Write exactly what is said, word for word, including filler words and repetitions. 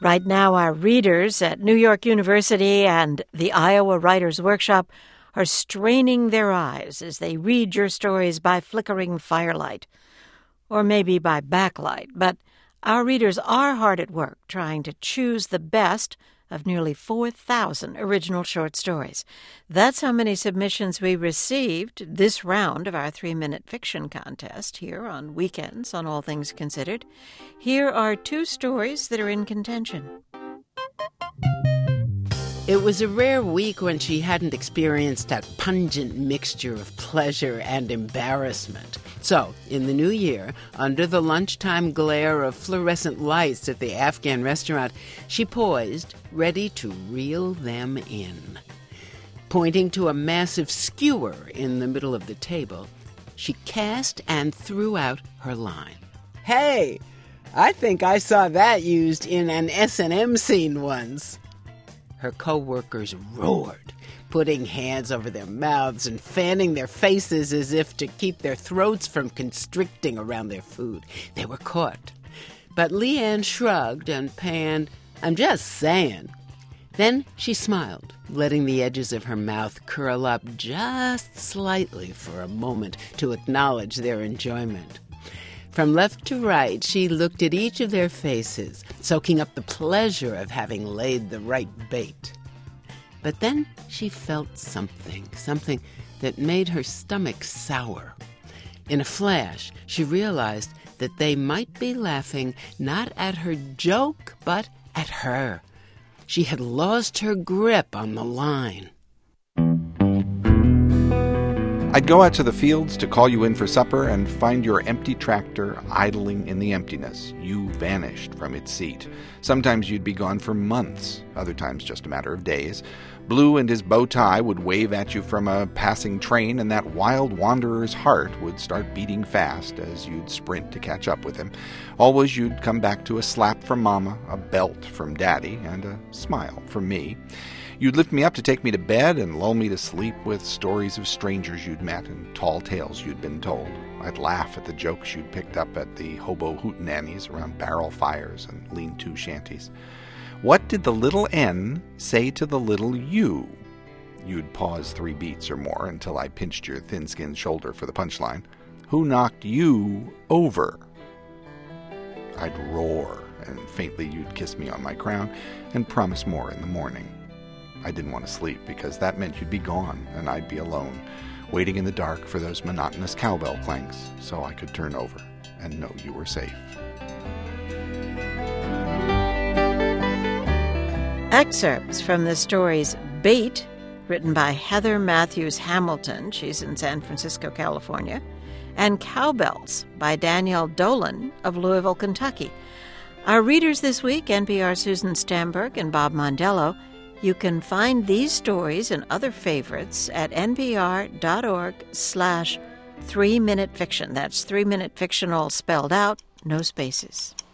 Right now, our readers at New York University and the Iowa Writers' Workshop are straining their eyes as they read your stories by flickering firelight, or maybe by backlight, but our readers are hard at work trying to choose the best of nearly four thousand original short stories. That's how many submissions we received this round of our three-minute fiction contest here on Weekends on All Things Considered. Here are two stories that are in contention. It was a rare week when she hadn't experienced that pungent mixture of pleasure and embarrassment. So, in the new year, under the lunchtime glare of fluorescent lights at the Afghan restaurant, she poised, ready to reel them in. Pointing to a massive skewer in the middle of the table, she cast and threw out her line. "Hey, I think I saw that used in an S and M scene once." Her co-workers roared, putting hands over their mouths and fanning their faces as if to keep their throats from constricting around their food. They were caught. But Leanne shrugged and panned, "I'm just saying." Then she smiled, letting the edges of her mouth curl up just slightly for a moment to acknowledge their enjoyment. From left to right, she looked at each of their faces, soaking up the pleasure of having laid the right bait. But then she felt something, something that made her stomach sour. In a flash, she realized that they might be laughing not at her joke, but at her. She had lost her grip on the line. I'd go out to the fields to call you in for supper and find your empty tractor idling in the emptiness. You vanished from its seat. Sometimes you'd be gone for months, other times just a matter of days. Blue and his bow tie would wave at you from a passing train, and that wild wanderer's heart would start beating fast as you'd sprint to catch up with him. Always you'd come back to a slap from Mama, a belt from Daddy, and a smile from me. You'd lift me up to take me to bed and lull me to sleep with stories of strangers you'd met and tall tales you'd been told. I'd laugh at the jokes you'd picked up at the hobo hootenannies around barrel fires and lean-to shanties. What did the little N say to the little U? You'd pause three beats or more until I pinched your thin-skinned shoulder for the punchline. Who knocked you over? I'd roar, and faintly you'd kiss me on my crown and promise more in the morning. I didn't want to sleep because that meant you'd be gone and I'd be alone, waiting in the dark for those monotonous cowbell clanks so I could turn over and know you were safe. Excerpts from the stories Bait, written by Heather Matthews Hamilton, she's in San Francisco, California, and Cowbells by Danielle Dolan of Louisville, Kentucky. Our readers this week, N P R's Susan Stamberg and Bob Mondello. You can find these stories and other favorites at npr.org slash three-minute fiction. That's three-minute fiction all spelled out, no spaces.